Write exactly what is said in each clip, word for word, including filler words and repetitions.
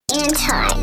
Anti.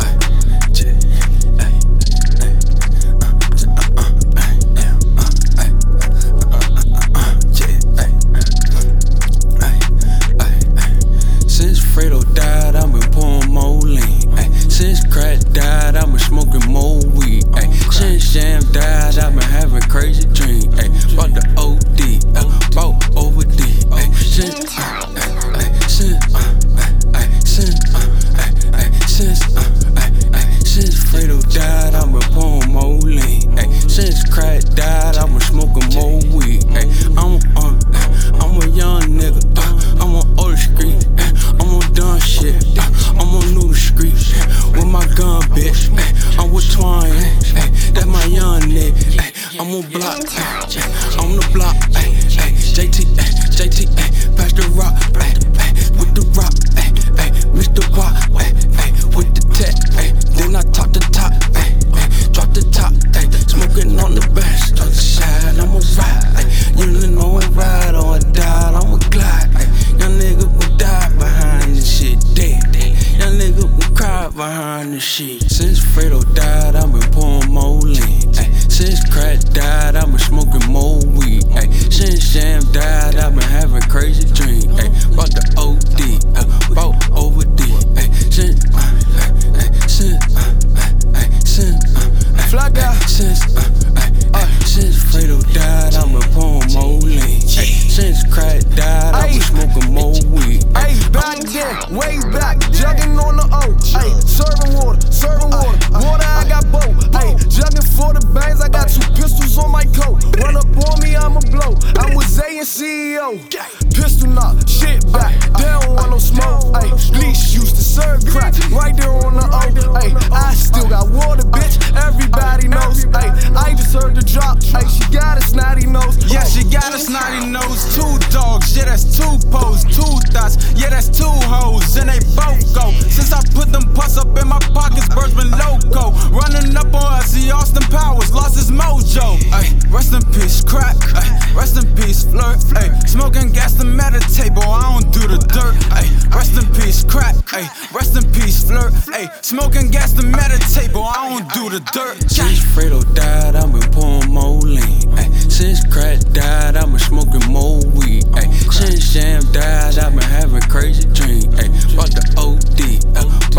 Since Fredo died, I've been pouring more lean. Ay. Since crack died, I've been smoking more weed. Ay. Since Jam died, I've been having crazy dreams. Ay. Bought the O D, uh, bought over D. Ay. Since, uh, ay, ay, since, uh, ay, ay, since, uh, ay, ay, since, uh, ay, ay, since Fredo died, I've been pouring more lean. Ay. Since crack died, I've been smoking more weed. Ay. I'm, uh, I'm a young nigga. Uh, I'm on old street. I'm on done shit, uh, I'm on new street, uh, with my gun, bitch, uh, I'm with Twine, uh, that's my young nigga, uh, I'm on block, uh, on the block, uh, uh, J T, uh, J T, uh, pass the rock, uh, uh, with the rock, uh, uh, Mister Watt, uh, uh, with the tech, uh, then I top the top, uh, uh, drop the top, uh, smoking on the best, on the side, I'ma ride, uh, you know I ride or I die, I'ma glide, uh, young nigga will die behind this shit, dead. Young nigga will cry behind this shit. Since Fredo died, I've been pouring more lean. Ay. Since crack died, I've been smoking more weed. Ay. Since Jam died, I've been having crazy dreams. Ay. Bought the O D, uh, bought over D. Ay. Since, uh, ay, ay, since, uh, ay, since, uh, ay, Fly guy. ay, since, uh, ay, ay, since Fredo died, I've been pouring more lean. Ay. Since crack died, I've been smoking more weed. Ayy, back then, way back, jugging on the O. Ayy, serving water, serving water, water I got both. Ayy, jugging for the bangs, I got two pistols on my coat. Run up on me, I'ma blow. I'm with Zay and C E O. Pistol knock, shit back, they don't want no smoke. Ayy, Bleach used to serve crack, right there on the O. Ayy, I still got water, bitch, everybody knows. Ayy, I just heard the drop, ayy, she got a snotty nose. Yeah, she got a snotty nose, two dogs, yeah, that's two pose, two thoughts, yeah, that's two hoes, and they both go. Since I put them putts up in my pockets, birds been loco. Running up on us, see Austin Powers, lost his mojo. Ay, rest in peace, crack, ay, rest in peace, flirt, ay, smoking gas to meditate, boy, I don't do the dirt. Ay, rest in peace, crack, ay, rest in peace, flirt, ay, smoking gas to meditate, boy, I don't do the dirt. Since Fredo died, I've been pouring more lean. Ay. Since crack died, I've been smoking more weed. Ay. Since Jam died, I've been having crazy dreams. Ay. Bought the O D, uh,